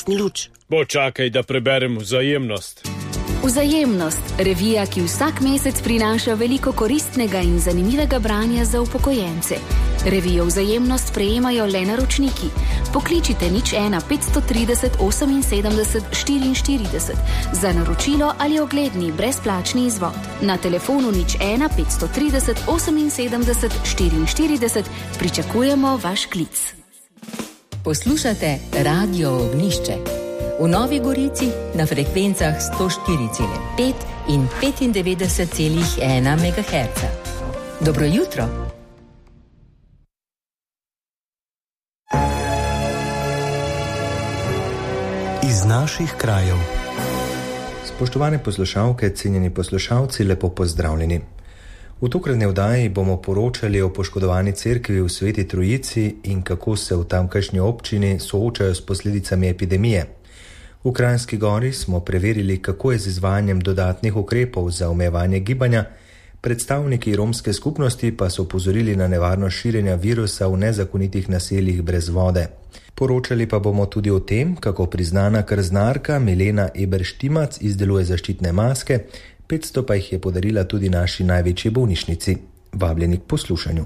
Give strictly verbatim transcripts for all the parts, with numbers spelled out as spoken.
lastni luč. Počakaj, da preberem Vzajemnost. Vzajemnost, revija, ki vsak mesec prinaša veliko koristnega in zanimivega branja za upokojence. Revijo Vzajemnost prejemajo le naročniki. Pokličite nič ena petsto trideset oseminsedemdeset štiriinštirideset za naročilo ali ogledni brezplačni izvod. Na telefonu nič ena petsto trideset oseminsedemdeset štiriinštirideset pričakujemo vaš klic. Poslušate Radio Ognjišče. V Novi Gorici na frekvencah sto štiri celih pet in petindevetdeset celih ena megaherca. Dobro jutro. Iz naših krajev. Spoštovane poslušalke, cenjeni poslušalci, lepo pozdravljeni. V tokratni oddaji bomo poročali o poškodovani cerkvi v Sveti Trojici in kako se v tamkajšnji občini soočajo s posledicami epidemije. V Kranjski Gori smo preverili, kako je z izvajanjem dodatnih ukrepov za omejevanje gibanja, predstavniki romske skupnosti pa so opozorili na nevarnost širjenja virusa v nezakonitih naseljih brez vode. Poročali pa bomo tudi o tem, kako priznana krznarka Milena Eberštimac izdeluje zaščitne maske, petsto pa jih je podarila tudi naši največji bolnišnici. Vabljeni k poslušanju.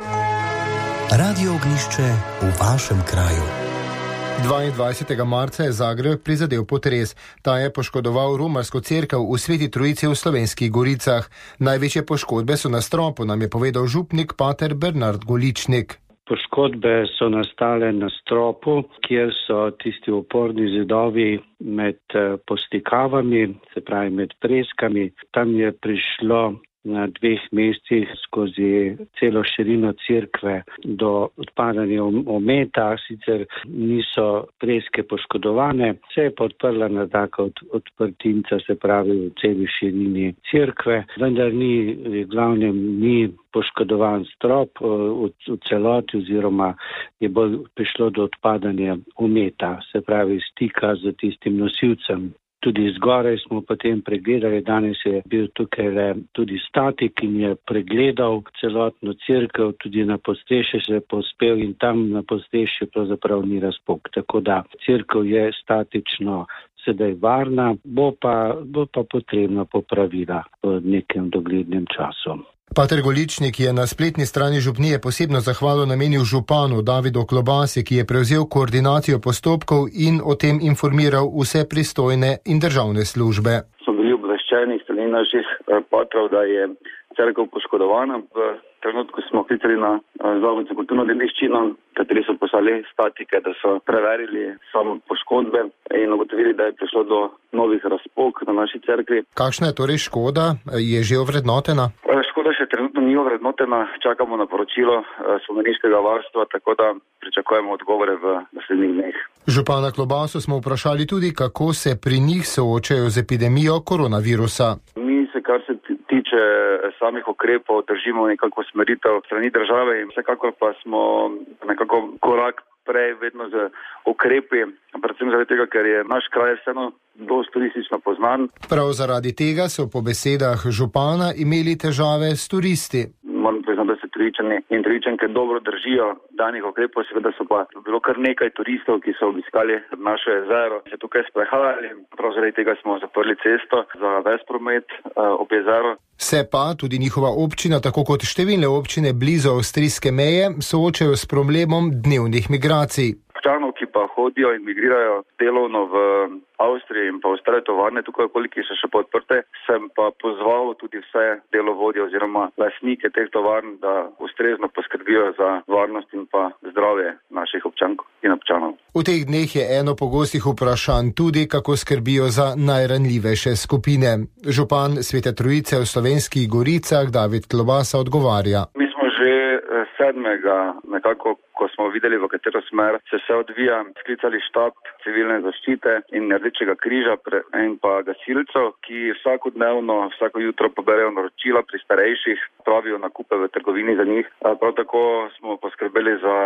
Radio Ognjišče v vašem kraju. dvaindvajsetega marca je Zagreb prizadel potres. Ta je poškodoval romarsko cerkev v Sveti Trojici v Slovenskih Goricah. Največje poškodbe so na stropu, nam je povedal župnik pater Bernard Goličnik. Poškodbe so nastale na stropu, kjer so tisti oporni zidovi med postikavami, se pravi med preskami. Tam je prišlo na dveh mestih skozi celo širino cerkve do odpadanja ometa, sicer niso preske poškodovane, se je pa odprla na taka od, odprtinca, se pravi v celi širini cerkve, vendar ni, v glavnem ni poškodovan strop v, v celoti oziroma je bolj prišlo do odpadanja ometa, se pravi stika z tistim nosilcem. Tudi zgoraj smo potem pregledali, danes je bil tukaj le tudi statik in je pregledal celotno cerkev, tudi na podstrešje se je pospel in tam na podstrešju pravzaprav ni razpok. Tako da cerkev je statično sedaj varna, bo pa, bo pa potrebna popravila v nekem doglednem času. Pater Goličnik je na spletni strani župnije posebno zahvalo namenil županu Davidu Klobasi, ki je prevzel koordinacijo postopkov in o tem informiral vse pristojne in državne službe. Smo bili obveščeni strani naših patrov, da je cerkev poškodovana. V trenutku smo klicali na Zavod za kulturno dediščino, kateri so poslali statike, da so preverili samo poškodbe in ugotovili, da je prišlo do novih razpok na naši cerkvi. Kakšna je torej škoda? Je že ovrednotena? Škoda še trenutno ni ovrednotena, čakamo na poročilo spomeniškega varstva, tako da pričakujemo odgovore v naslednjih dneh. Župana Klobaso smo vprašali tudi, kako se pri njih soočajo z epidemijo koronavirusa. Mi se, kar se tiče samih ukrepov, držimo nekako smeritev strani države in vsekakor pa smo nekako korak prej vedno z ukrepi, predvsem zaradi tega, ker je naš kraj vseeno dosti turistično poznan. Prav zaradi tega so po besedah župana imeli težave s turisti. Moram priznati, da se Trojičani in Trojičanke dobro držijo danih ukrepov, seveda so pa bilo kar nekaj turistov, ki so obiskali naše jezero, se tukaj sprehajali. Prav zaradi tega smo zaprli cesto za ves promet ob jezero. Se pa tudi njihova občina, tako kot številne občine blizu avstrijske meje, soočajo s problemom dnevnih migracij. Občanov, ki pa hodijo in migrirajo delovno v Avstriji in pa ostale tovarne tukaj okoli, ki so še pa odprte, sem pa pozval tudi vse delovodje oziroma lastnike teh tovarn, da ustrezno poskrbijo za varnost in pa zdravje naših občankov in občanov. V teh dneh je eno pogostih vprašanj tudi, kako skrbijo za najranljivejše skupine. Župan Svete Trojice v Slovenskih Goricah David Klobasa odgovarja. Mi smo že sedmega nekako, ko smo videli, v katero smer se vse odvija, sklicali štab civilne zaščite in Rdečega križa in pa gasilcev, ki vsakodnevno, vsako jutro poberejo naročila pri starejših, pravijo nakupe v trgovini za njih. Prav tako smo poskrbeli za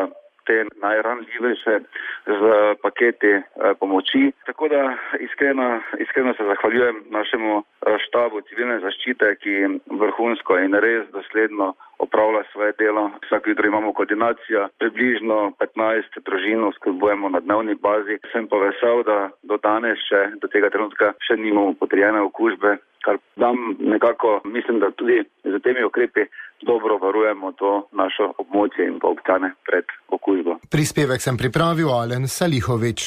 te najranljivejše z paketi pomoči. Tako da iskreno, iskreno se zahvaljujem našemu štabu civilne zaščite, ki vrhunsko in res dosledno opravlja svoje delo. Vsako jutro imamo koordinacijo, približno petnajst družin oskrbujemo na dnevni bazi. Sem pa vesel, da do danes še, do tega trenutka še nimamo potrjene okužbe, kar dam nekako, mislim, da tudi z temi ukrepi dobro varujemo to našo območje in pa občane pred okužbo. Prispevek sem pripravil Alen Salihovič.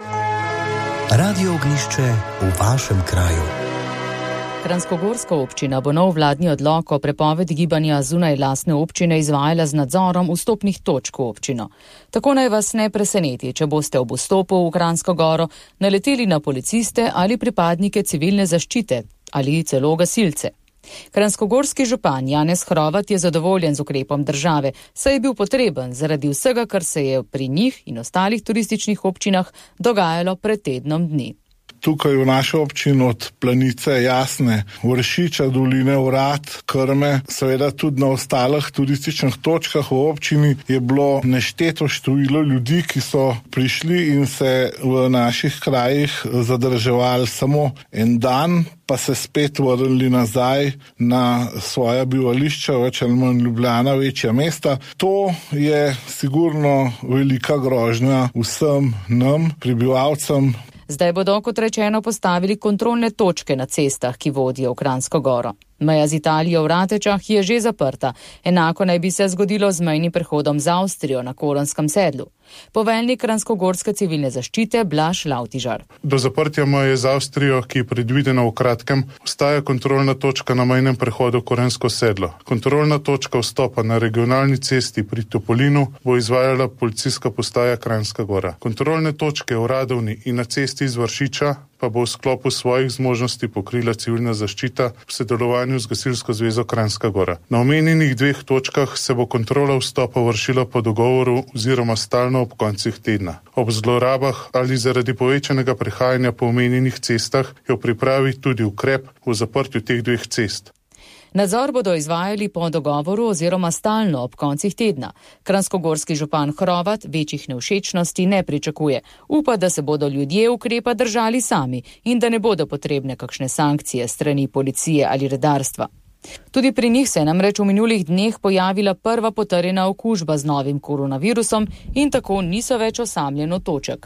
Radio Ognjišče v vašem kraju. Kranjskogorska občina bo nov vladni odlok o prepovedi gibanja zunaj lastne občine izvajala z nadzorom vstopnih točk v občino. Tako naj vas ne preseneti, če boste ob vstopu v Kranjsko Goro naleteli na policiste ali pripadnike civilne zaščite ali celo gasilce. Kranjskogorski župan Janez Hrovat je zadovoljen z ukrepom države, saj je bil potreben zaradi vsega, kar se je pri njih in ostalih turističnih občinah dogajalo pred tednom dni. Tukaj v naši občini od Planice, Jasne, Vršiča, Doline, Urad, Krme, seveda tudi na ostalih turističnih točkah v občini je bilo nešteto število ljudi, ki so prišli in se v naših krajih zadrževali samo en dan, pa se spet vrnili nazaj na svoja bivališča, več ali manj Ljubljana, večja mesta. To je sigurno velika grožnja vsem nam, prebivalcem. Zdaj bodo, kot rečeno, postavili kontrolne točke na cestah, ki vodijo v Kranjsko Goro. Meja z Italijo v Ratečah je že zaprta. Enako naj bi se zgodilo z mejnim prehodom z Avstrijo na Kolonskem sedlu. Poveljnik Kranjskogorske civilne zaščite Blaž Lavtižar. Do zaprtja meje z Avstrijo, ki je predvidena v kratkem, ostaja kontrolna točka na mejnem prehodu Korensko sedlo. Kontrolna točka vstopa na regionalni cesti pri Topolinu bo izvajala policijska postaja Kranjska Gora. Kontrolne točke v Radovni in na cesti iz Vršiča pa bo v sklopu svojih zmožnosti pokrila civilna zaščita v sodelovanju z Gasilsko zvezo Kranjska Gora. Na omenjenih dveh točkah se bo kontrola vstopa vršila po dogovoru oziroma stalno ob koncih tedna. Ob zlorabah ali zaradi povečanega prehajanja po omenjenih cestah je v pripravi tudi ukrep v zaprtju teh dveh cest. Nadzor bodo izvajali po dogovoru oziroma stalno ob koncih tedna. Kranjskogorski župan Hrovat večjih nevšečnosti ne pričakuje. Upa, da se bodo ljudje ukrepa držali sami in da ne bodo potrebne kakšne sankcije strani policije ali redarstva. Tudi pri njih se je namreč v minulih dneh pojavila prva potrjena okužba z novim koronavirusom in tako niso več osamljen otoček.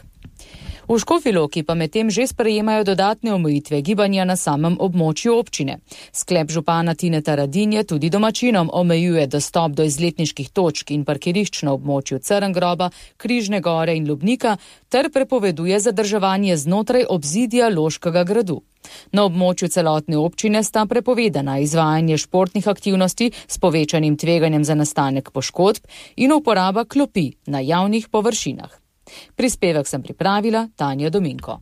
V Škofji Loki pa medtem že sprejemajo dodatne omejitve gibanja na samem območju občine. Sklep župana Tineta Radinje tudi domačinom omejuje dostop do izletniških točk in parkirišč na območju Crngroba, Križne gore in Lubnika ter prepoveduje zadrževanje znotraj obzidja Loškega gradu. Na območju celotne občine sta prepovedana izvajanje športnih aktivnosti s povečanim tveganjem za nastanek poškodb in uporaba klopi na javnih površinah. Prispevek sem pripravila Tanja Dominko.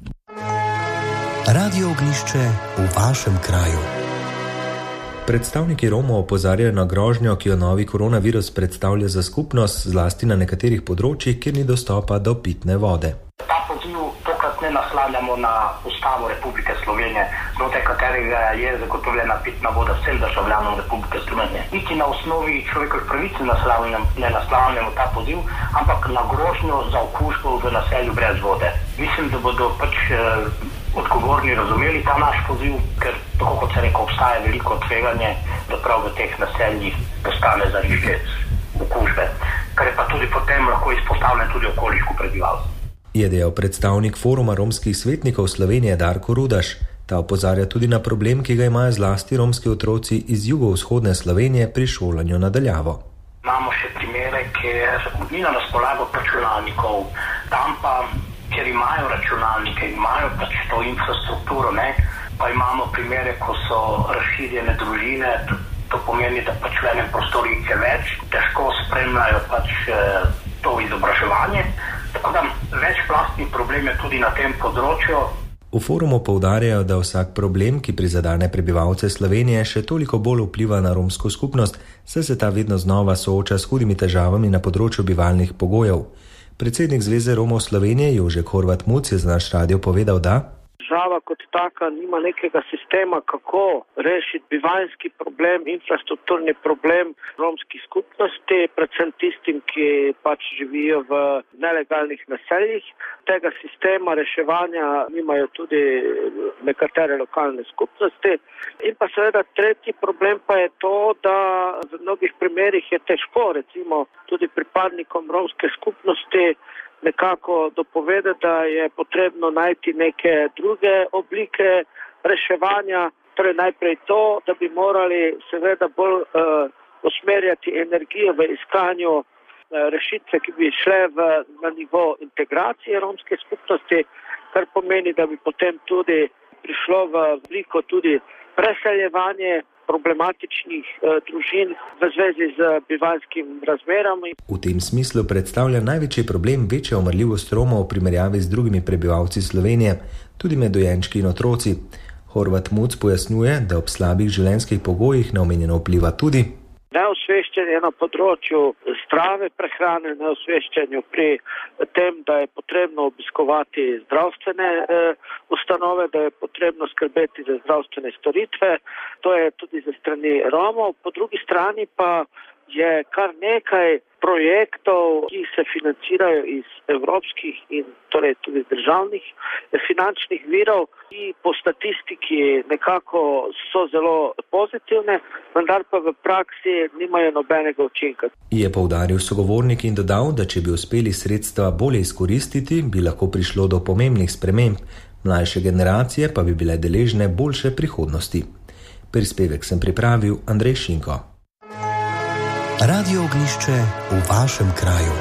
Radio Ognjišče v vašem kraju. Predstavniki Romov opozarjajo na grožnjo, ki jo novi koronavirus predstavlja za skupnost, zlasti na nekaterih področjih, kjer ni dostopa do pitne vode. Ta poziv tokrat ne naslavljamo na Ustavo Republike Slovenije, znotraj katerega je zagotovljena pitna voda vsem državljanom Republike Slovenije. Niti na osnovi človekovih pravic ne naslavljamo ta poziv, ampak na grožnjo za okužbo v naselju brez vode. Mislim, da bodo pač eh, odgovorni razumeli ta naš poziv, ker tako kot se rekel, obstaja veliko tveganje, da prav v teh naseljih postane zarišče okužbe, kar je pa tudi potem lahko izpostavljeno tudi okoliško prebivalstvo. Je dejal predstavnik Foruma romskih svetnikov Slovenije Darko Rudaš. Ta opozarja tudi na problem, ki ga imajo zlasti romski otroci iz jugovzhodne Slovenije pri šolanju na daljavo. Imamo še primere, kjer ni na razpolago računalnikov, tam pa, kjer imajo računalnike, imajo pač to infrastrukturo, ne, pa imamo primere, ko so razširjene družine, to pomeni, da pač v enem prostoru je več, težko spremljajo pač to izobraževanje. Tako da večplastni problem je tudi na tem področju. V forumu poudarjajo, da vsak problem, ki prizadene prebivalce Slovenije, še toliko bolj vpliva na romsko skupnost, saj se ta vedno znova sooča s hudimi težavami na področju bivalnih pogojev. Predsednik Zveze Romov Slovenije Jožek Horvat Muc je za naš radio povedal, da Za država kot taka nima nekega sistema, kako rešiti bivanjski problem, infrastrukturni problem romskih skupnosti, predvsem tistim, ki pač živijo v nelegalnih naseljih. Tega sistema reševanja nimajo tudi nekatere lokalne skupnosti. In pa seveda tretji problem pa je to, da v mnogih primerih je težko, recimo tudi pripadnikom romske skupnosti, nekako dopovedati, da je potrebno najti neke druge oblike reševanja. Torej najprej to, da bi morali seveda bolj uh, usmerjati energijo v iskanju uh, rešitve, ki bi šle v, na nivo integracije romske skupnosti, kar pomeni, da bi potem tudi prišlo v obliko tudi preseljevanje problematičnih eh, družin v zvezi z bivanjskimi razmerami. V tem smislu predstavlja največji problem večja umrljivost Romov v primerjavi z drugimi prebivalci Slovenije, tudi med dojenčki in otroci. Horvat Muc pojasnjuje, da ob slabih življenjskih pogojih na omenjeno vpliva tudi neosveščanje na področju zdrave prehrane, neosveščanju pri tem, da je potrebno obiskovati zdravstvene eh, ustanove, da je potrebno skrbeti za zdravstvene storitve. To je tudi za strani Romov. Po drugi strani pa je kar nekaj projektov, ki se financirajo iz evropskih in torej tudi državnih finančnih virov, ki po statistiki nekako so zelo pozitivne, vendar pa v praksi nimajo nobenega učinka. Je poudaril sogovornik in dodal, da če bi uspeli sredstva bolje izkoristiti, bi lahko prišlo do pomembnih sprememb, mlajše generacije pa bi bile deležne boljše prihodnosti. Prispevek sem pripravil Andrej Šinko. Radio Ognišče v vašem kraju.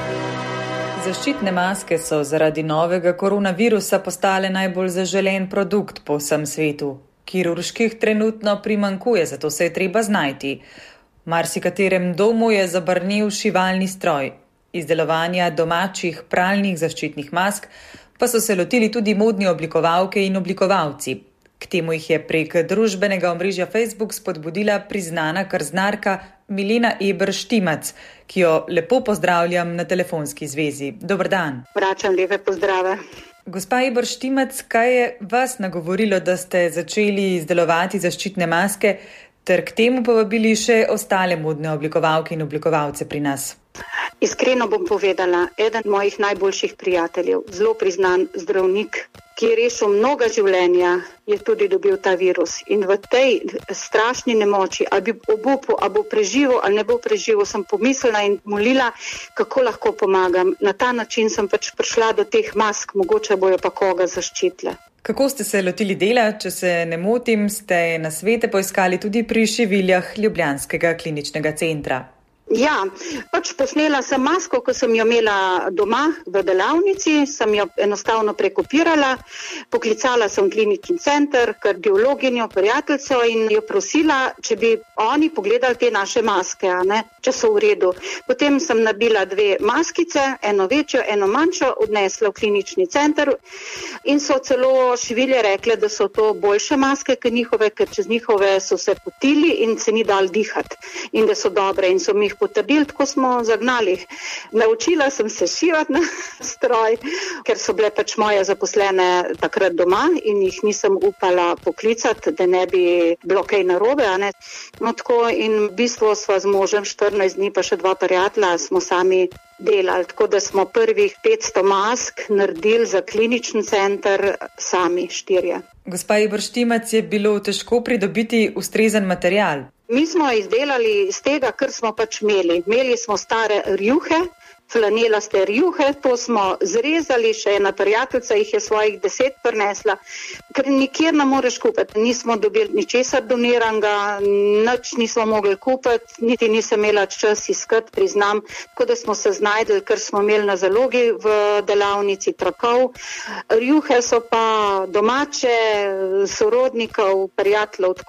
Zaščitne maske so zaradi novega koronavirusa postale najbolj zaželen produkt po vsem svetu. Kirurških trenutno primanjkuje, zato se je treba znajti. V marsikaterem domu je zabrnel šivalni stroj. Izdelovanja domačih pralnih zaščitnih mask pa so se lotili tudi modni oblikovalke in oblikovalci. K temu jih je prek družbenega omrežja Facebook spodbudila priznana krznarka Milena Eber-Štimac, ki jo lepo pozdravljam na telefonski zvezi. Dober dan. Vračam lepe pozdrave. Gospa Eber-Štimac, kaj je vas nagovorilo, da ste začeli izdelovati zaščitne maske, ter k temu povabili še ostale modne oblikovalke in oblikovalce pri nas? Iskreno bom povedala, eden mojih najboljših prijateljev, zelo priznan zdravnik, ki je rešil mnoga življenja, je tudi dobil ta virus. In v tej strašni nemoči, ali bi obupal, ali bo preživel, ali ne bo preživel, sem pomislila in molila, kako lahko pomagam. Na ta način sem pač prišla do teh mask, mogoče bojo pa koga zaščitile. Kako ste se lotili dela? Če se ne motim, ste na svete poiskali tudi pri šiviljah Ljubljanskega kliničnega centra. Ja, pač posnela sem masko, ko sem jo imela doma v delavnici, sem jo enostavno prekopirala, poklicala sem klinični center, kardiologinjo, prijateljco in jo prosila, če bi oni pogledali te naše maske, a ne, če so v redu. Potem sem nabila dve maskice, eno večjo, eno manjšo, odnesla v klinični center in so celo šivilje rekle, da so to boljše maske, kot njihove, ker čez njihove so se potili in se ni dal dihati in da so dobre in so mi jih potrdili, tako smo zagnali. Naučila sem se šivati na stroj, ker so bile pač moje zaposlene takrat doma in jih nisem upala poklicati, da ne bi bilo kaj narobe. A ne? No, tako in v bistvu sva z možem štirinajst dni, pa še dva prijatelja, smo sami delali, tako da smo prvih petsto mask naredili za klinični center sami štirje. Gospa Eber-Štimac, je bilo težko pridobiti ustrezen material? Mi smo izdelali iz tega, kar smo pač imeli. Imeli smo stare rjuhe, flanelaste rjuhe, to smo zrezali, še ena prijateljica jih je svojih deset prinesla, ker nikjer ne moreš kupiti. Nismo dobili ničesar doniranga, nič nismo mogli kupiti, niti nisem imela čas iskati, priznam, tako da smo se znajdeli, ker smo imeli na zalogi v delavnici trakov. Rjuhe so pa domače, sorodnikov, prijateljev, tako.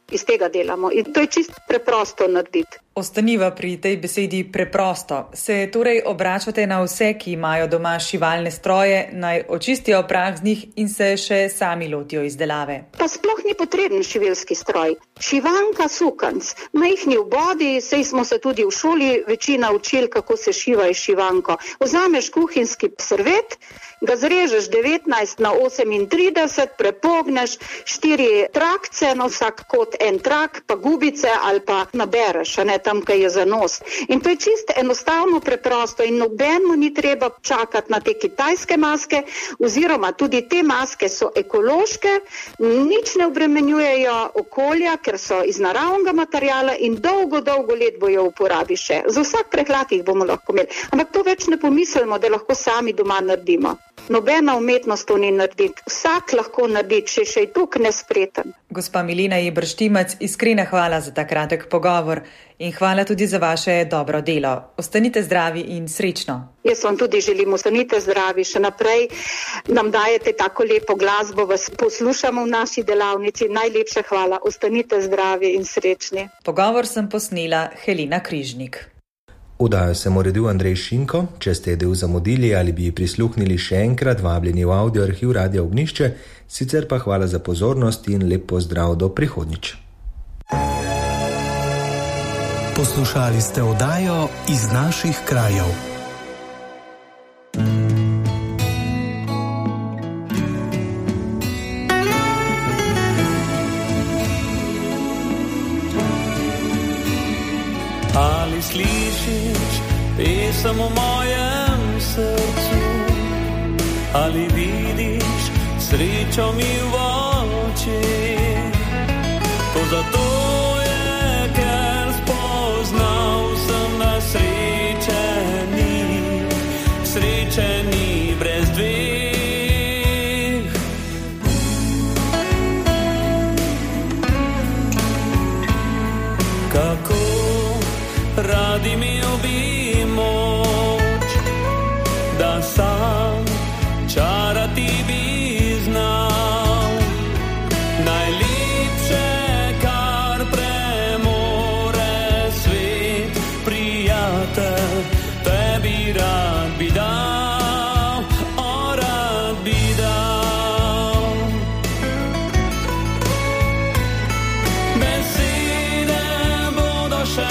iz tega delamo in to je čisto preprosto narediti. Ostaniva pri tej besedi preprosto. Se torej obračate na vse, ki imajo doma šivalne stroje, naj očistijo prah z njih in se še sami lotijo izdelave? Pa sploh ni potreben šivilski stroj. Šivanka, sukanc, majhni obodi, sej smo se tudi v šoli večina učili, kako se šiva iz šivanko. Vzameš kuhinjski servet, ga zrežeš devetnajst na osemintrideset, prepogneš štiri trakce, na vsak kot en trak, pa gubice ali pa nabereš, a ne tam, kaj je za nos. In to je čisto enostavno preprosto in nobeno ni treba čakati na te kitajske maske, oziroma tudi te maske so ekološke, nič ne obremenjujejo okolja, ker so iz naravnega materijala in dolgo, dolgo let bojo uporabi še. Za vsak prehlad jih bomo lahko imeli. Ampak to več ne pomislimo, da lahko sami doma naredimo. Nobena umetnost to ni narediti. Vsak lahko naredi, če še je tukaj nespreten. Gospa Milena Jebrštimac, iskrena hvala za ta kratek pogovor in hvala tudi za vaše dobro delo. Ostanite zdravi in srečno. Jaz vam tudi želim, ostanite zdravi, še naprej nam dajete tako lepo glasbo, vas poslušamo v naši delavnici. Najlepša hvala, ostanite zdravi in srečni. Pogovor sem posnela Helena Križnik. Vdajo sem uredil Andrej Šinko. Če ste del zamudili ali bi prisluhnili še enkrat, vabljeni v audio arhiv Radia Ognjišče, sicer pa hvala za pozornost in lep pozdrav do prihodnjič. Poslušali ste oddajo Iz naših krajev. Ali slišiš pesem v mojem srcu, ali vidiš srečo mi v očeh? To zato je, ker spoznal sem, da sreče ni, sreče ni brez dveh. Kako radi mi bi moč, da sam čarati bi znal. Najlepše, kar premore svet, prijatelj, tebi rad bi dal, o rad bi dal. Besede bodo še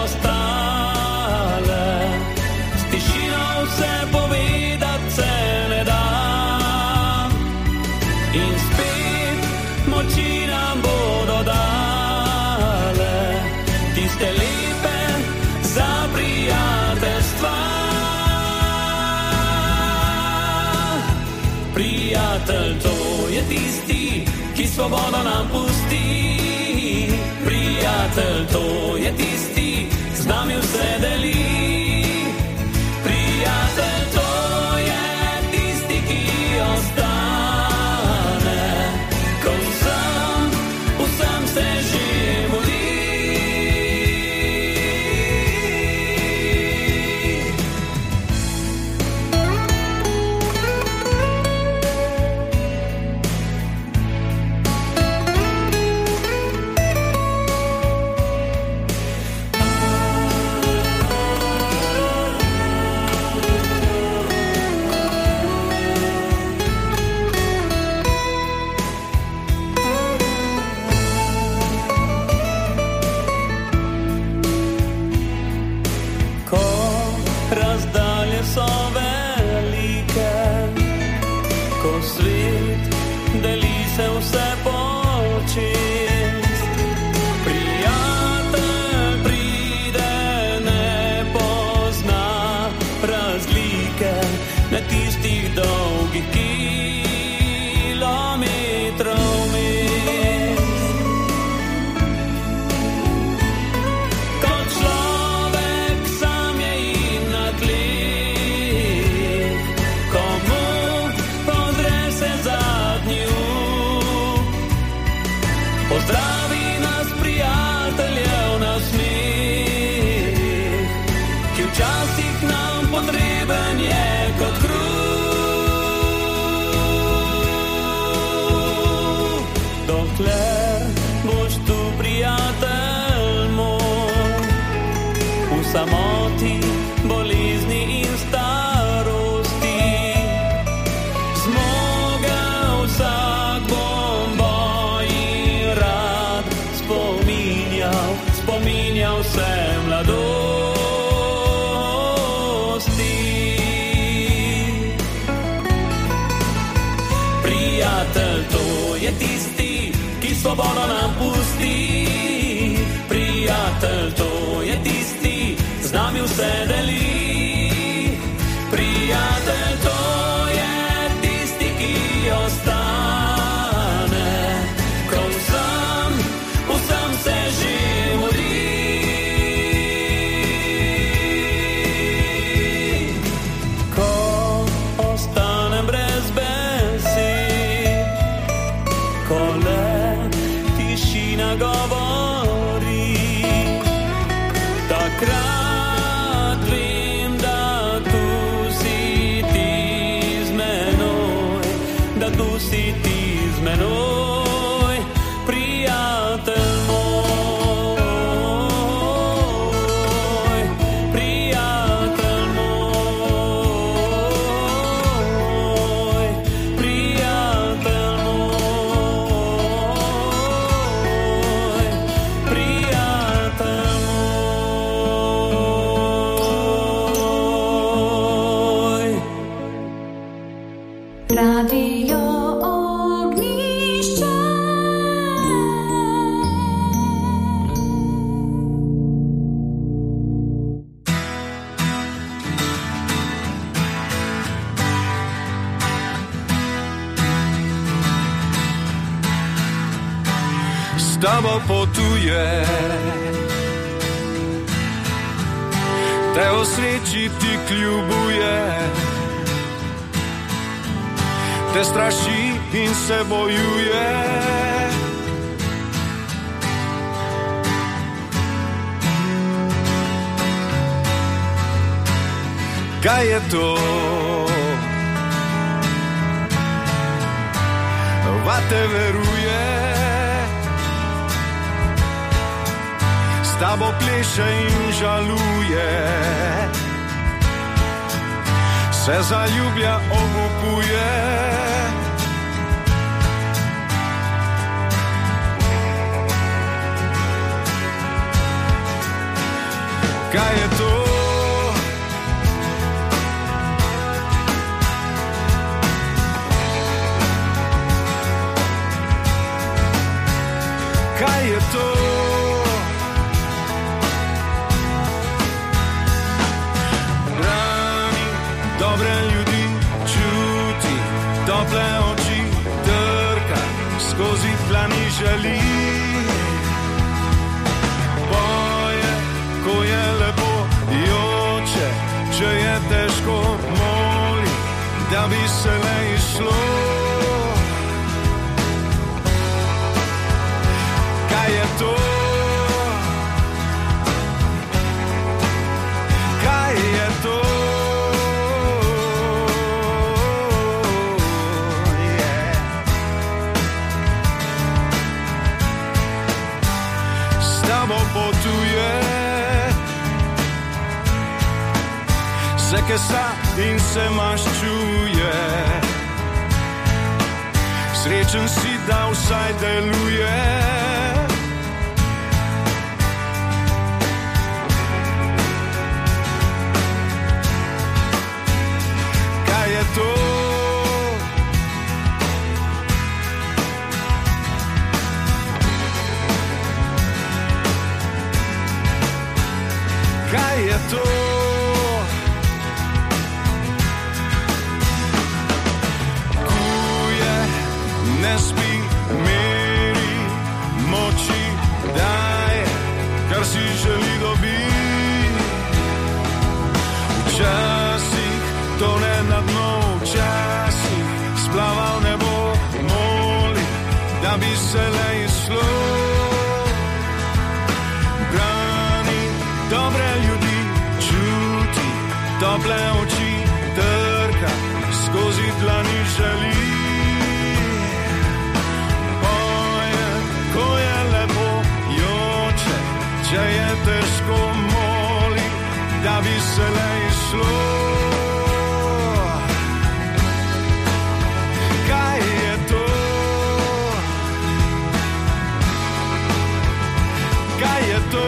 to je tisti, ki svobodo nam pusti. Prijatelj, to je tisti, z nami vse deli. Prijatelj, to je tisti, ki ostane, ko vsem, vsem se že mudi. So velike, ko svet deli se vse počest. Prijatelj pride, ne pozna razlike na tistih dolgih kilometrov mest. Kot človek sam je in na tleh, zadnju samoti, bolezni in starosti. Zmogel vsak bom boj in rad spominjal, spominjal se mladosti. Prijatelj, to je tisti, ki svobodo nam pusti. Prijatelj, to je tisti, z nami vse deli. Prijatelj, to je tisti, ki ostane, ko vsem, vsem se že mudi. Ko ostanem brez besed, ko le tišina govori, takrat vem, da tu si ti z menoj, da tu si ti z menoj, prijatelj moj, prijatelj moj, prijatelj moj, prijatelj moj. Radio Ognjišče. S tabo potuje, te o sreči ti kljubuje, te straši in se bojuje. Kaj je to? Vate veruje, s tabo pleše in žaluje, se zaljublja, obupuje. Kaj je to? Kaj je to? Brani dobre ljudi, čuti tople oči, trka skozi dlani želi. Boje, ko je lepo, joče, če je težko, moli, da bi se le išlo. Kaj je to? Kaj je to? Yeah. S tabo potuje, se kesa in se maščuje. Srečen si, da vsaj deluje. Kaj je to? Kaj je to? Kuje, ne spi, meri, moči daje, kar si želi dobiti. Včasih tone na dno, včasih splava v nebo, moli, da bi se le izšlo. Brani dobre ljudi, čuti tople oči, trka skozi dlani želi. Poje, ko je lepo, joče, če je težko, moli, da bi se le išlo. Kaj je to? Kaj je to?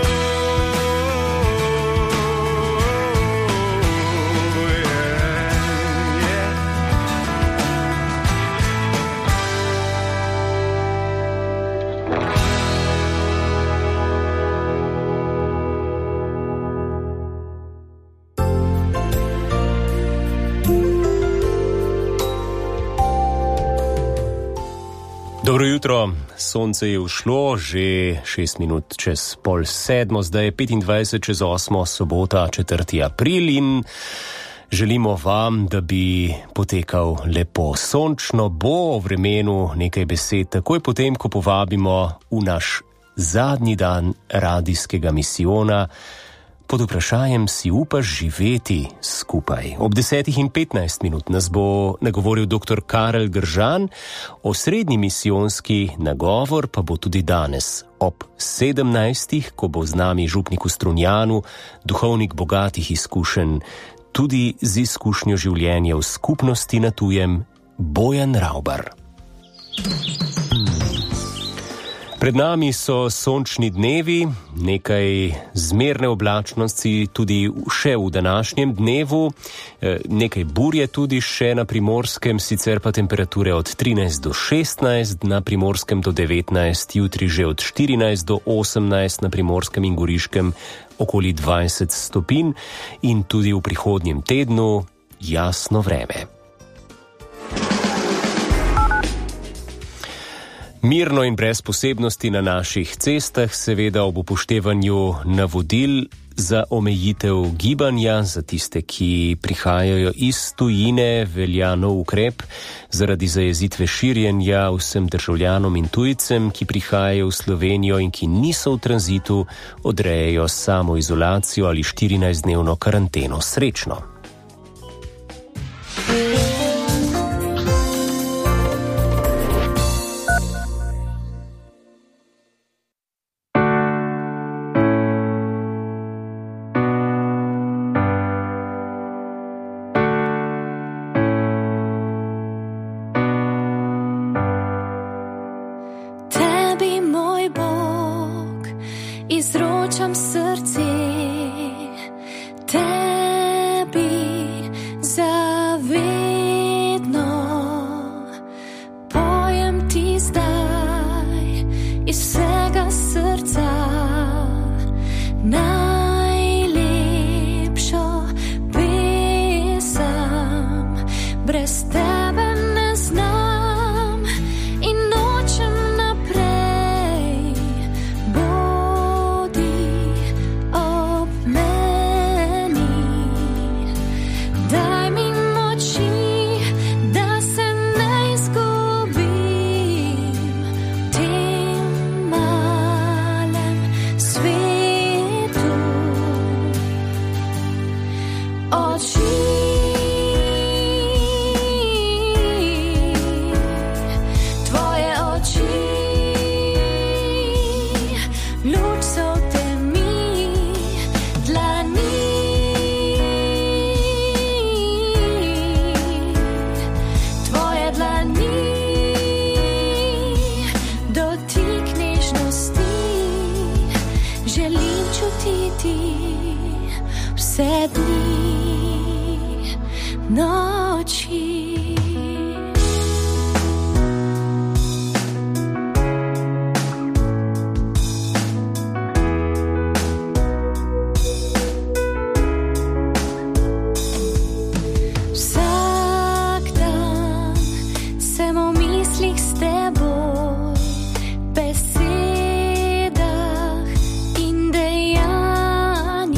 Dobro jutro, sonce je ušlo, že šest minut čez pol sedmo, zdaj je petindvajset čez osmo, sobota, četrti april in želimo vam, da bi potekal lepo. Sončno bo o vremenu nekaj besed, takoj potem, ko povabimo v naš zadnji dan radijskega misijona. Pod vprašanjem si upaš živeti skupaj. Ob desetih in petnajst minut nas bo nagovoril doktor Karel Gržan, osrednji misijonski nagovor pa bo tudi danes ob sedemnajstih, ko bo z nami župnik v Strunjanu, duhovnik bogatih izkušenj, tudi z izkušnjo življenja v skupnosti na tujem, Bojan Ravbar. Pred nami so sončni dnevi, nekaj zmerne oblačnosti tudi še v današnjem dnevu, nekaj burje tudi še na Primorskem, sicer pa temperature od trinajst do šestnajst, na Primorskem do devetnajst, jutri že od štirinajst do osemnajst, na Primorskem in Goriškem okoli dvajset stopinj in tudi v prihodnjem tednu jasno vreme. Mirno in brez posebnosti na naših cestah, seveda ob upoštevanju navodil za omejitev gibanja, za tiste, ki prihajajo iz tujine, velja nov ukrep zaradi zajezitve širjenja vsem državljanom in tujcem, ki prihajajo v Slovenijo in ki niso v tranzitu, odrejajo samoizolacijo ali štirinajstdnevno karanteno. Srečno!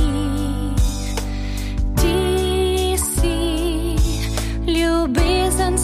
Ljubezen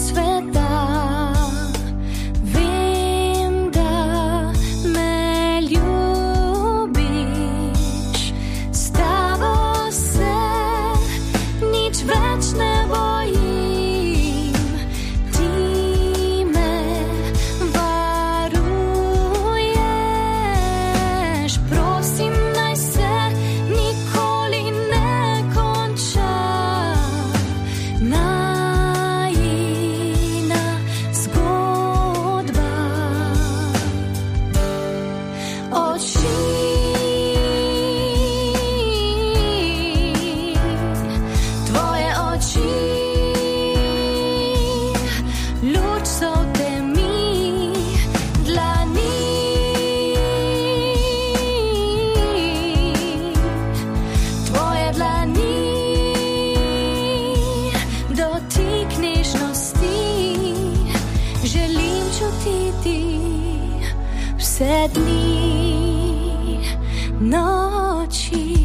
vse dni, noči.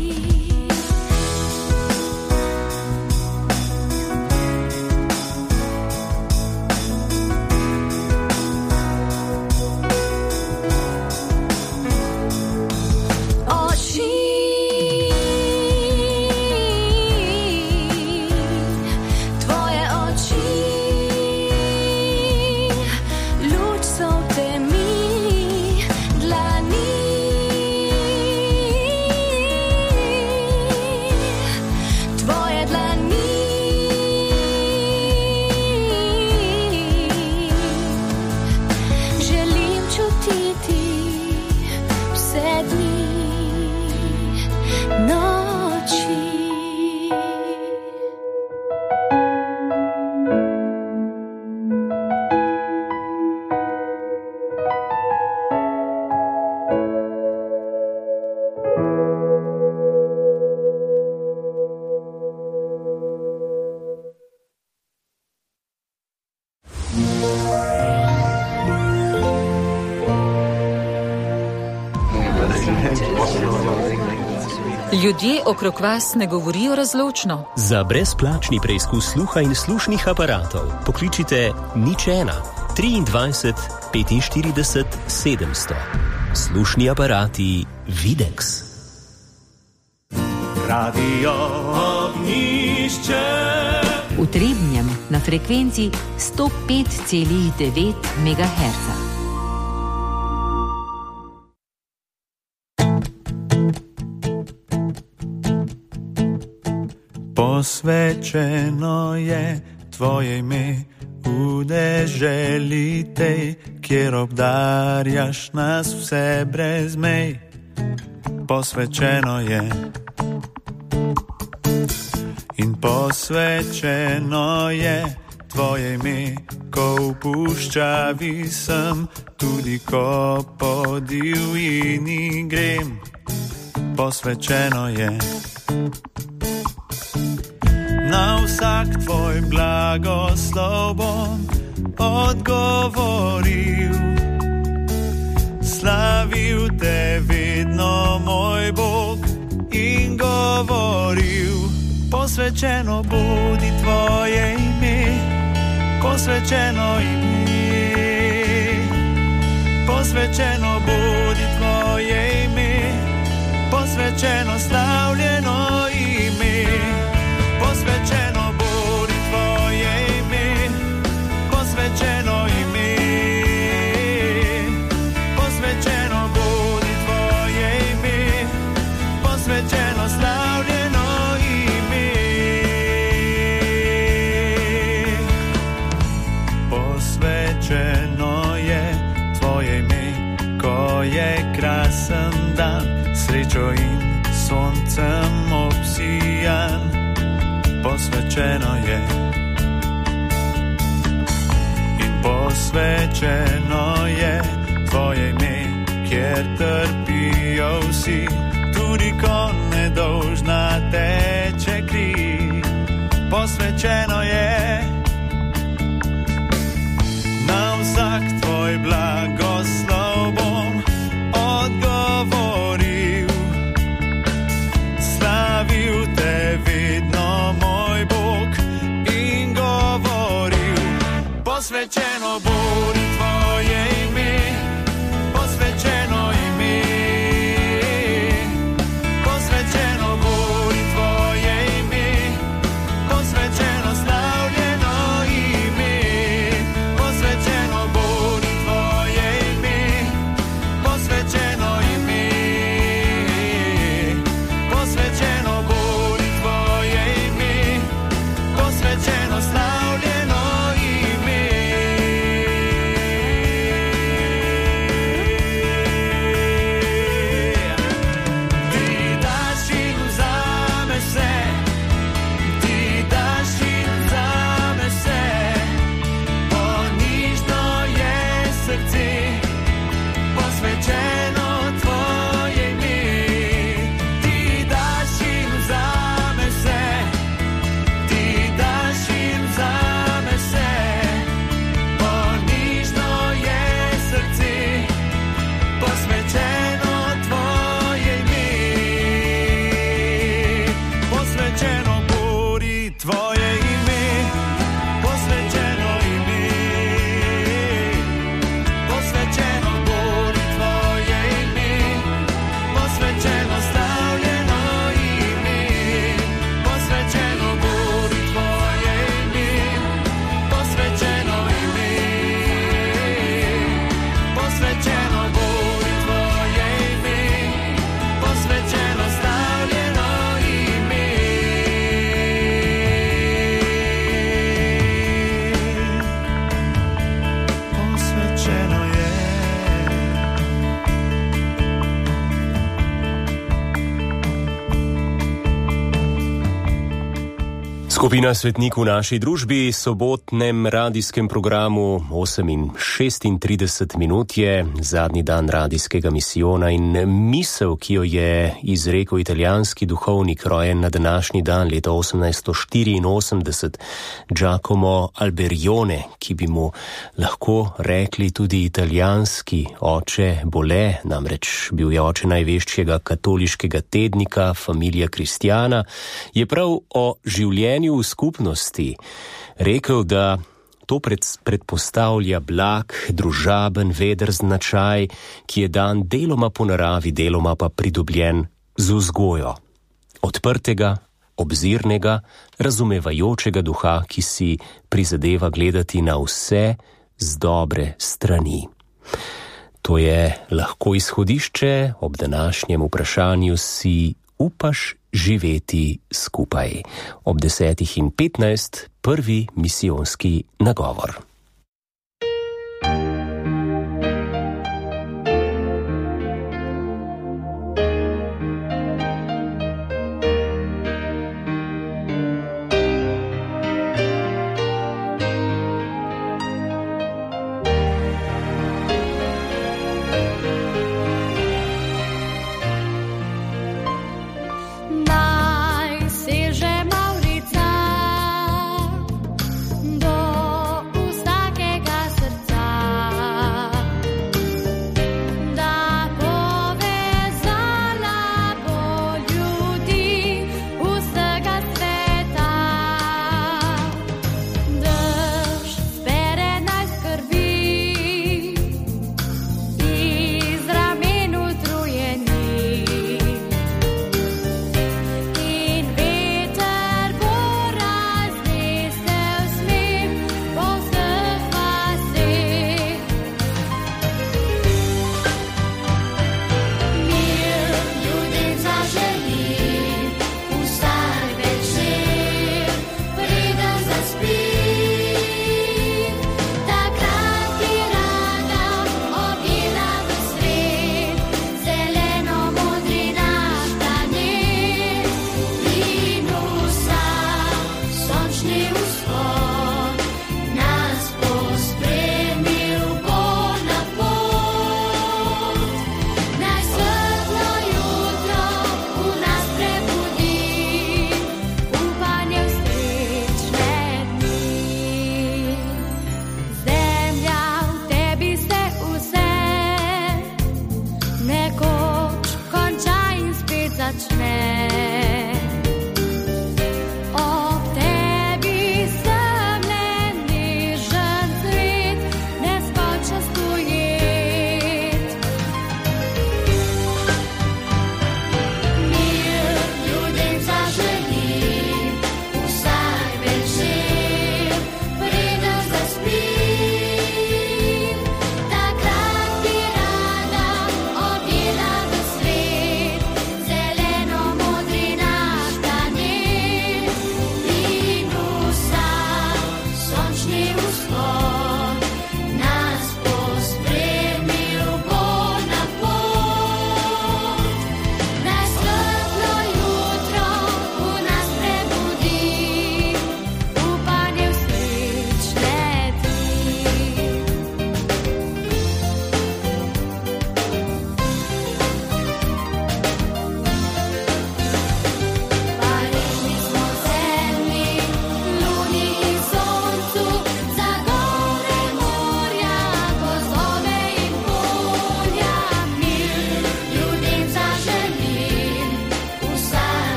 Ljudje okrog vas ne govorijo razločno. Za brezplačni preizkus sluha in slušnih aparatov pokličite nič ena triindvajset petinštirideset sedemsto. Slušni aparati Videx. Radio Ognišče. V Trebnjem na frekvenci sto pet celih devet megaherca. Posvečeno je tvoje ime v deželi tej, kjer obdarjaš nas vse brez mej. Posvečeno je in posvečeno je tvoje ime, ko v puščavi sem, tudi ko po divjini grem. Posvečeno je na vsak tvoj blagoslov bom odgovoril. Slavil te vedno, moj Bog, in govoril. Posvečeno bodi tvoje ime, posvečeno ime. Posvečeno bodi tvoje ime, posvečeno slavljeno ime. Posvečeno bodi tvoje ime, posvečeno ime. Posvečeno bodi tvoje ime, posvečeno slavljeno ime. Posvečeno je tvoje ime, ko je krasen dan, srečo in soncem obsijan. Posvečeno je in posvečeno je tvoje ime, kjer trpijo vsi, tudi ko nedolžna teče kri. Posvečeno je na vsak tvoj blagoslov bom odgovoril. Slavil te vedno, moj Bog, in govoril. Posvečeno bodi tvoje ime, posvečeno ime. Posvečeno bodi tvoje ime, posvečeno slavljeno. Skupina Svetnik v naši družbi, sobotnem radijskem programu osem šestintrideset minut je zadnji dan radijskega misijona in misel, ki jo je izrekel italijanski duhovnik, rojen na današnji dan leta osemnajststo štiriinosemdeset, Giacomo Alberione, ki bi mu lahko rekli tudi italijanski oče Bole, namreč bil je oče največjega katoliškega tednika Familia Cristiana, je prav o življenju v skupnosti rekel, da to pred, predpostavlja blag, družaben, veder značaj, ki je dan deloma po naravi, deloma pa pridobljen z vzgojo. Odprtega, obzirnega, razumevajočega duha, ki si prizadeva gledati na vse z dobre strani. To je lahko izhodišče ob današnjem vprašanju: si upaš živeti skupaj? Ob desetih in petnajst prvi misijonski nagovor. Najseže Mavrica do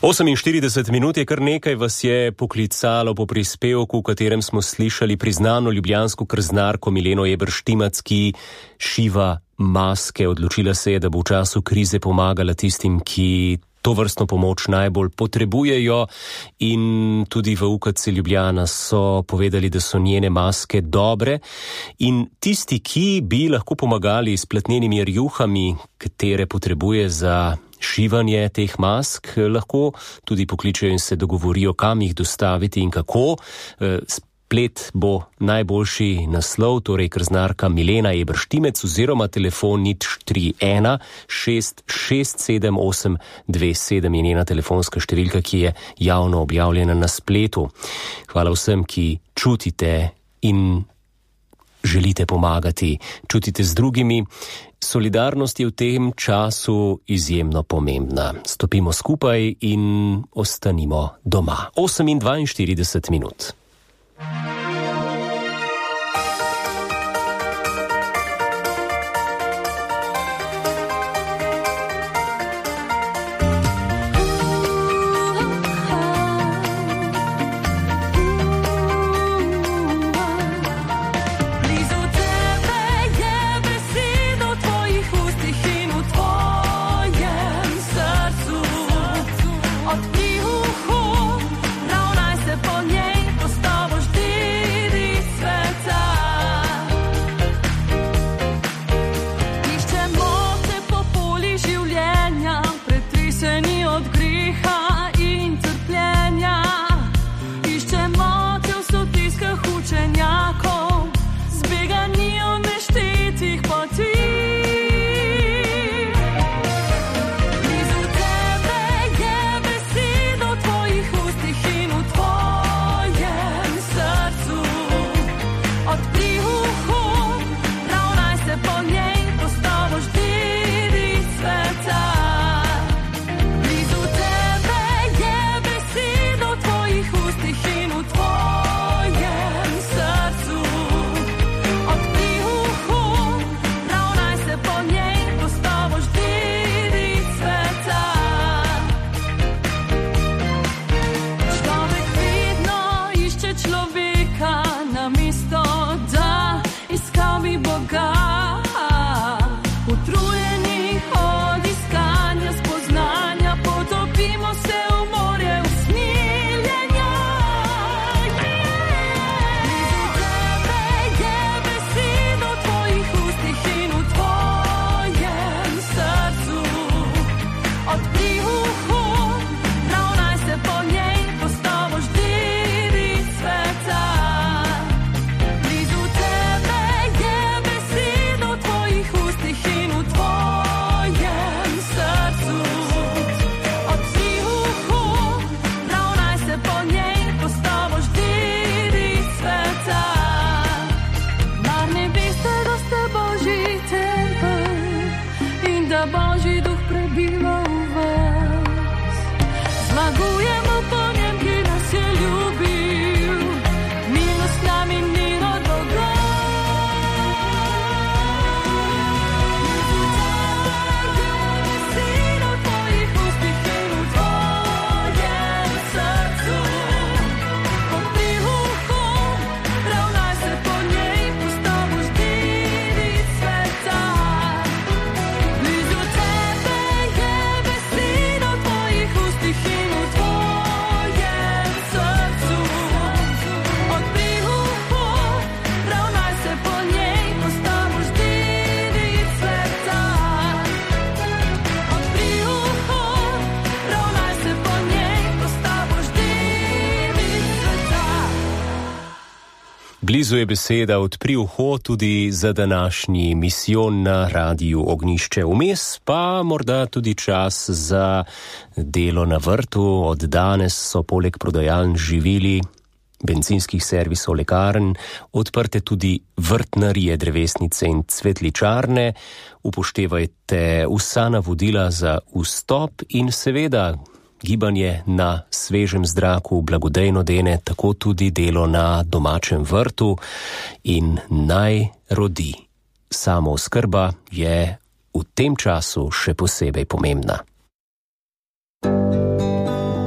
oseminštirideset minut je kar nekaj vas je poklicalo po prispevku, v katerem smo slišali priznano ljubljansko krznarko Mileno Eberštimac, ki šiva maske. Odločila se je, da bo v času krize pomagala tistim, ki to vrstno pomoč najbolj potrebujejo, in tudi v U K C Ljubljana so povedali, da so njene maske dobre, in tisti, ki bi lahko pomagali s platnenimi rjuhami, katere potrebuje za šivanje teh mask, lahko tudi pokličejo in se dogovorijo, kam jih dostaviti in kako. Splet bo najboljši naslov, torej krznarka Milena Eberštimec oziroma telefon nič tri ena šest šest sedem osem dve sedem je njena telefonska številka, ki je javno objavljena na spletu. Hvala vsem, ki čutite in želite pomagati, čutite z drugimi. Solidarnost je v tem času izjemno pomembna. Stopimo skupaj in ostanimo doma. osem in dvainštirideset minut. Blizu je beseda odpri uho tudi za današnji misijon na Radiu Ognjišče. Vmes pa morda tudi čas za delo na vrtu. Od danes so poleg prodajaln živili, bencinskih servisov, lekarn odprte tudi vrtnarije, drevesnice in cvetličarne. Upoštevajte vsa navodila za vstop in seveda gibanje na svežem zraku blagodejno dene, tako tudi delo na domačem vrtu in naj rodi. Samooskrba je v tem času še posebej pomembna.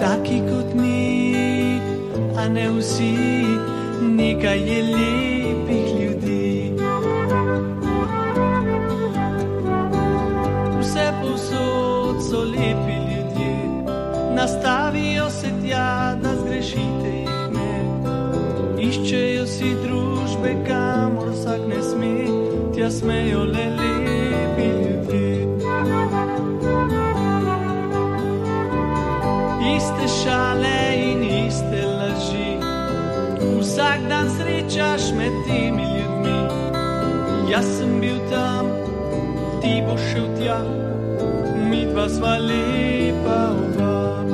taki kot mi, a ne vsi, nekaj je lepih ljudi. Vse povsod so lepi ljudje, nastavijo se tja, da zgrešite jih ne. Iščejo si družbe, kamor vsak ne sme, tja smejo le lepi ljudje. Iste šale in iste laži, vsak dan srečaš med temi ljudmi. Jaz sem bil tam, ti boš šel tja, midva sva lepa oba.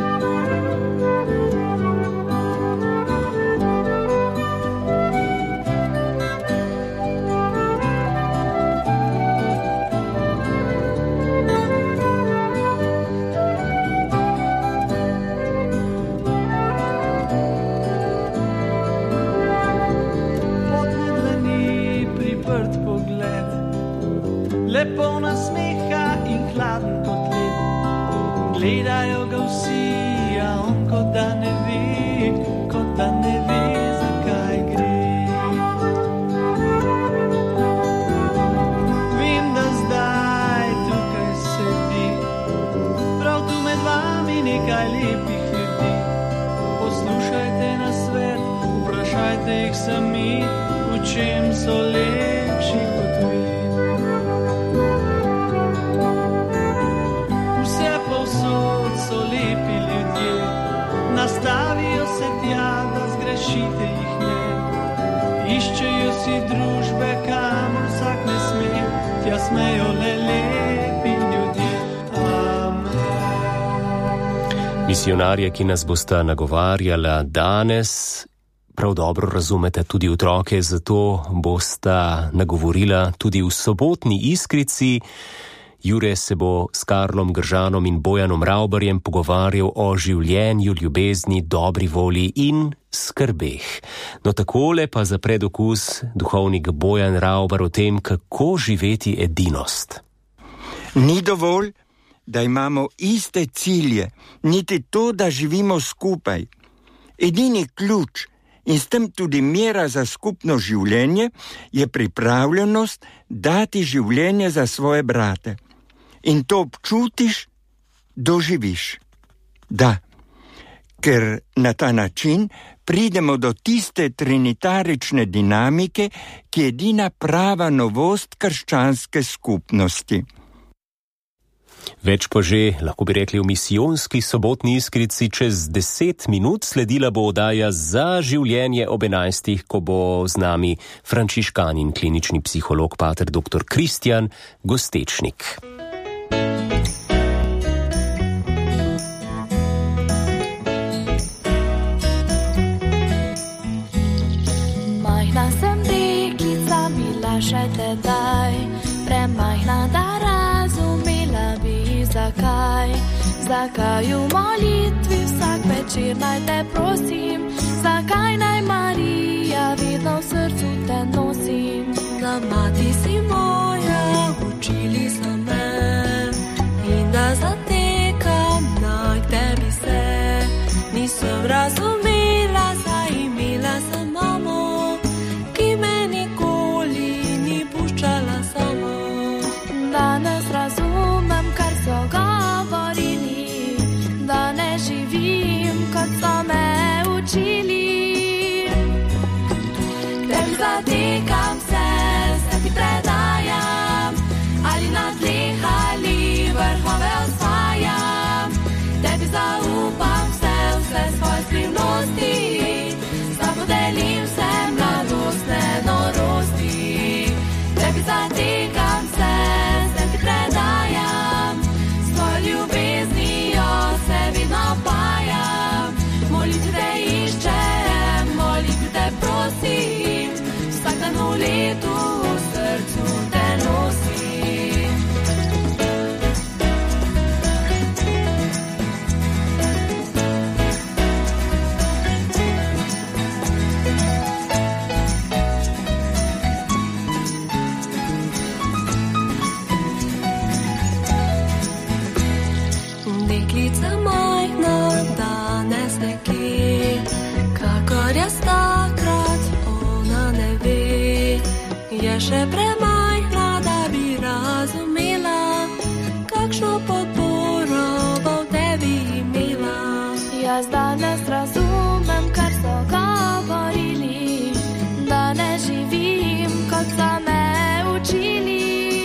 Polna smeha in hladen kot led. Gledajo ga vsi, a on kot da ne ve, kot da ne ve, zakaj gre. Vem, da zdaj tukaj sedi, prav tu med vami nekaj lepih ljudi. Poslušajte nasvet, vprašajte jih sami, v čem so lepši kot vi. So lepi ljudje, nastavijo se tja, da zgrešite jih ne. Iščejo si družbe, kamor vsak ne sme, tja smejo le lepi ljudje. Amen. Misionarje, ki nas bosta nagovarjala danes, prav dobro razumete tudi otroke, zato bosta nagovorila tudi v sobotni Iskrici. Jure se bo s Karlom Gržanom in Bojanom Ravbarjem pogovarjal o življenju, ljubezni, dobri volji in skrbeh. No takole pa za predokus duhovnik Bojan Ravbar o tem, kako živeti edinost. Ni dovolj, da imamo iste cilje, niti to, da živimo skupaj. Edini ključ in s tem tudi mera za skupno življenje je pripravljenost dati življenje za svoje brate. In to občutiš, doživiš. Da, ker na ta način pridemo do tiste trinitarične dinamike, ki je edina prava novost krščanske skupnosti. Več pa že, lahko bi rekli, v misijonski sobotni Iskrici čez deset minut. Sledila bo oddaja Za življenje ob enajstih, ko bo z nami frančiškan in klinični psiholog pater doktor Kristjan Gostečnik. Majhna sem deklica, bila še tedaj, premajhna, da razumela bi zakaj. Zakaj v molitvi vsak večer naj te prosim, zakaj naj Marija vedno v srcu te nosim. Da mati si moja, učili so me, in da zatekam na k tebi se. Nisem razumela, saj imela sem mamo, ki me nikoli ni puščala samo. Danes razumem, kar so govorili, da ne živim, kot so me učili. Tebi zatekam se, se ti predajam, ali na tleh ali vrhove osvajam. Tebi zaupam vse, vse svoje skrivnosti, da podelim vse mladostne norosti. Tebi zatekam se, se ti predajam, svojo ljubeznijo se vedno pajam. Molitvi te iščem, molitvi te prosim, vsak dan v letu v srcu te nosim. Deklica majhna, dan še premajhna, da bi razumela, kakšno podporo bo v tebi imela. Jaz danes razumem, kar so govorili, da ne živim, kot so me učili.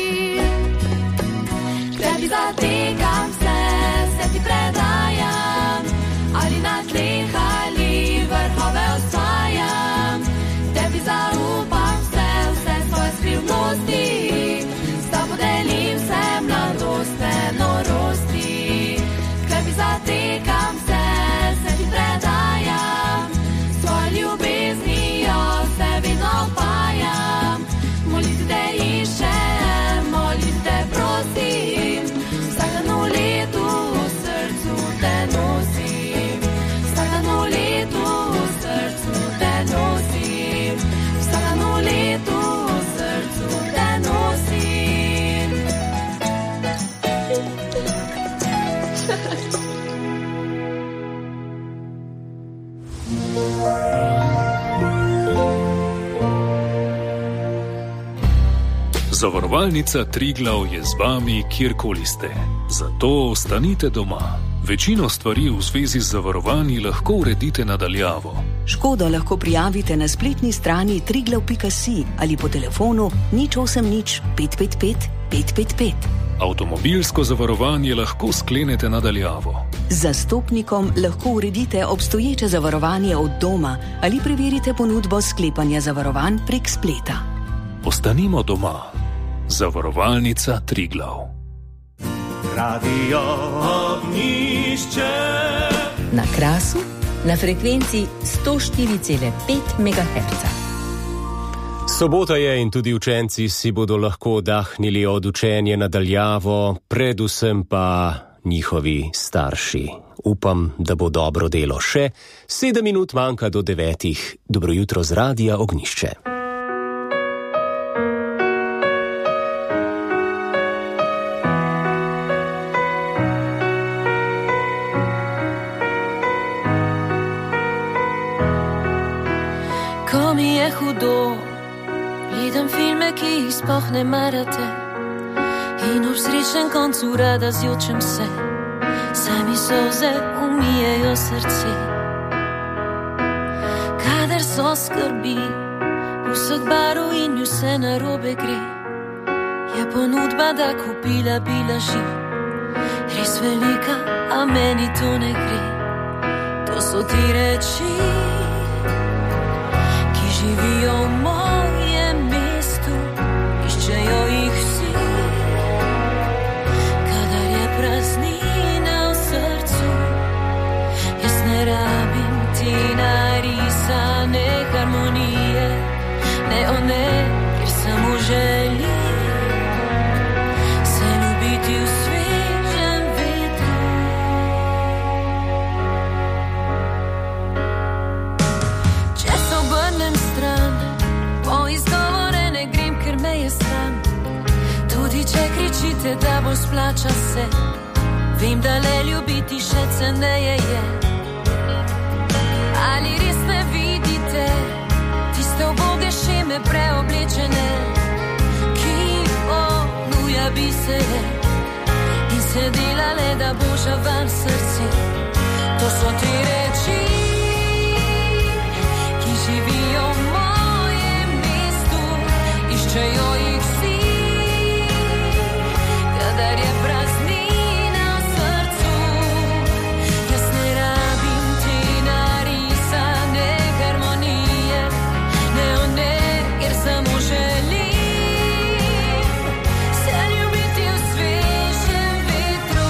K tebi zatekam se, se ti predajam, ali na tleh ali vrhove osvajam. Tebi zaupam vse, vse svoje skrivnosti, s tabo delim vse mladostne norosti. K tebi zatekam se, se ti predajam, svoje ljubeznijo se vedno opajam. Moliti te iščem, moliti te prosim, vsak dan v letu v srcu te nosim. Vsak dan v letu v srcu te nosim. Vsak dan v letu v srcu te nosim. Zavarovalnica Triglav je z vami, kjerkoli ste. Zato ostanite doma. Večino stvari v zvezi z zavarovanji lahko uredite nadaljavo. Škodo lahko prijavite na spletni strani triglav pika si ali po telefonu nič osem nič pet pet pet pet pet pet. Avtomobilsko zavarovanje lahko sklenete nadaljavo. Z zastopnikom lahko uredite obstoječe zavarovanje od doma ali preverite ponudbo sklepanja zavarovanj prek spleta. Ostanimo doma. Zavarovalnica Triglav. Radio Ognišče. Na Krasu, na frekvenci sto štiri cela pet megaherca. Sobota je in tudi učenci si bodo lahko oddahnili od učenja nadaljavo, predvsem pa njihovi starši. Upam, da bo dobro delo še. Sedem minut manjka do devetih. Dobro jutro z Radia Ognišče. Ko mi je hudo, gledam filme, ki jih sploh ne marate, in ob srečnem koncu rada zjočem se, saj mi solze umijejo srce. Kadar so skrbi, vseh barv in vse narobe gre, je ponudba, da kupila bi laži, res velika, a meni to ne gre. To so ti reči, živijo v mojem mestu, iščejo jih vsi. Kadar je praznina v srcu, jaz ne rabim ti narisane harmonije, ne one, ker samo želim se ljubiti v svežem vetru. Če se obrnem po izgovore ne grem, ker me je sram. Tudi če kričite, da bo splača se, vem, da le ljubiti še ceneje je. Ali res ne vidite tiste uboge šeme preoblečene, ki ponuja bi se je in se delale, da bo žavan srce. To so ti reči, ki živijo v iščejo jih vsi. Kadar je praznina v srcu, jaz ne rabim ti narisane harmonije, ne one, ker samo želim se ljubiti v svežem vetru.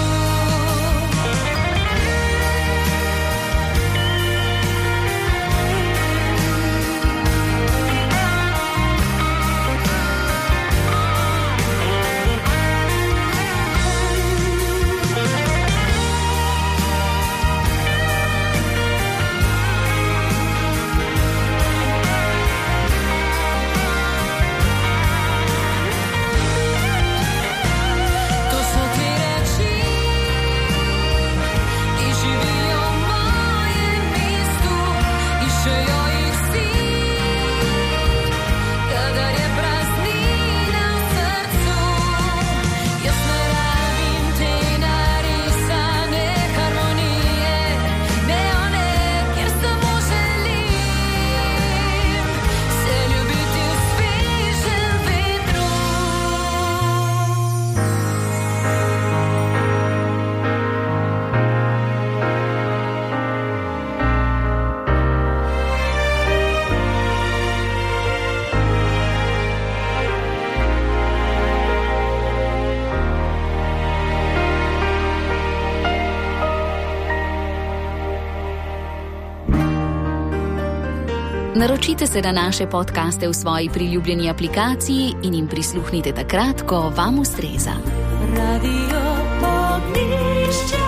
Naročite se na naše podcaste v svoji priljubljeni aplikaciji in jim prisluhnite takrat, ko vam ustreza. Radio Ognjišče.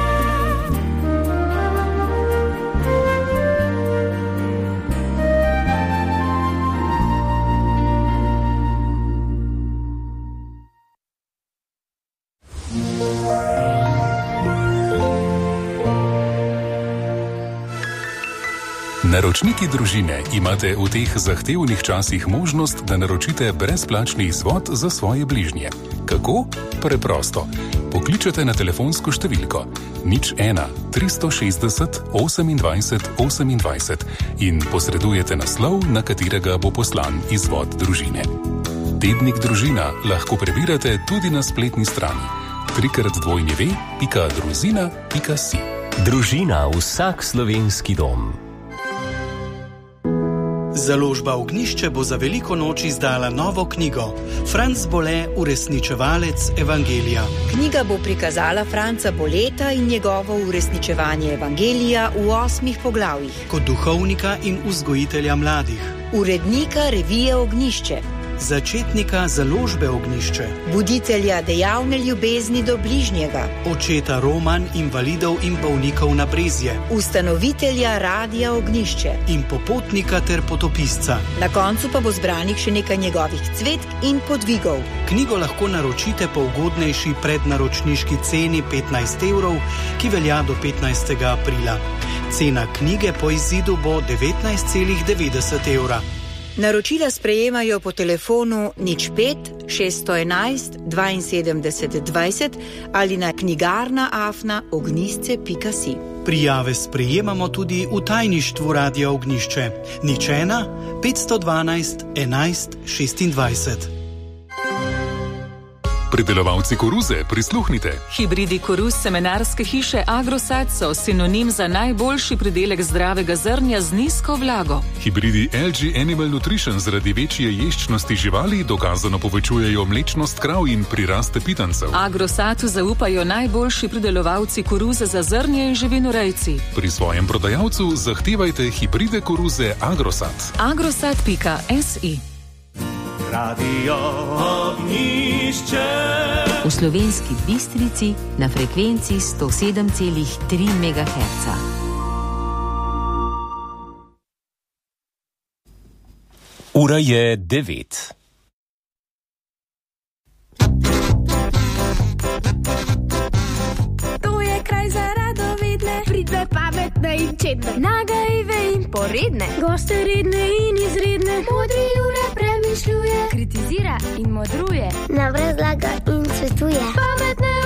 Naročniki družine, imate v teh zahtevnih časih možnost, da naročite brezplačni izvod za svoje bližnje. Kako? Preprosto. Pokličete na telefonsko številko nič ena tristo šestdeset osemindvajset osemindvajset in posredujete naslov, na katerega bo poslan izvod družine. Tednik Družina lahko prebirate tudi na spletni strani trikrat dvojni ve pika druzina pika si. Družina, vsak slovenski dom. Založba Ognjišče bo za veliko noč izdala novo knjigo Franc Bolle, uresničevalec Evangelija. Knjiga bo prikazala Franca Boleta in njegovo uresničevanje Evangelija v osmih poglavjih. Kot duhovnika in vzgojitelja mladih, Urednika revije Ognjišče, začetnika založbe Ognjišče, buditelja dejavne ljubezni do bližnjega, očeta roman invalidov in bolnikov na Brezje, ustanovitelja Radia Ognjišče in popotnika ter potopisca. Na koncu pa bo zbranih še nekaj njegovih cvetk in podvigov. Knjigo lahko naročite po ugodnejši prednaročniški ceni petnajst evrov, ki velja do petnajstega aprila. Cena knjige po izidu bo devetnajst celih devetdeset evra. Naročila sprejemajo po telefonu nič pet šeststo enajst dvainsedemdeset dvajset ali na knjigarna afna ognjišče pika si. Prijave sprejemamo tudi v tajništvu Radia Ognjišče. nič ena petsto dvanajst enajst šestindvajset. Pridelovalci koruze, prisluhnite. Hibridi koruz semenarske hiše Agrosat so sinonim za najboljši pridelek zdravega zrnja z nizko vlago. Hibridi L G Animal Nutrition zaradi večje ješčnosti živali dokazano povečujejo mlečnost krav in priraste pitancev. Agrosatu zaupajo najboljši pridelovalci koruze za zrnje in živinorejci. Pri svojem prodajalcu zahtevajte hibride koruze Agrosat. agrosat pika si. Radio Ognjišče. V Slovenski Bistrici na frekvenci sto sedem celih tri megaherca. Ura je devet. To je kraj za radovedne, pridne, pametne in čedne, nagajive in poredne, goste redne in izredne, modri Jure premišljuje, kritizira in modruje, nam razlaga in svetuje, pametne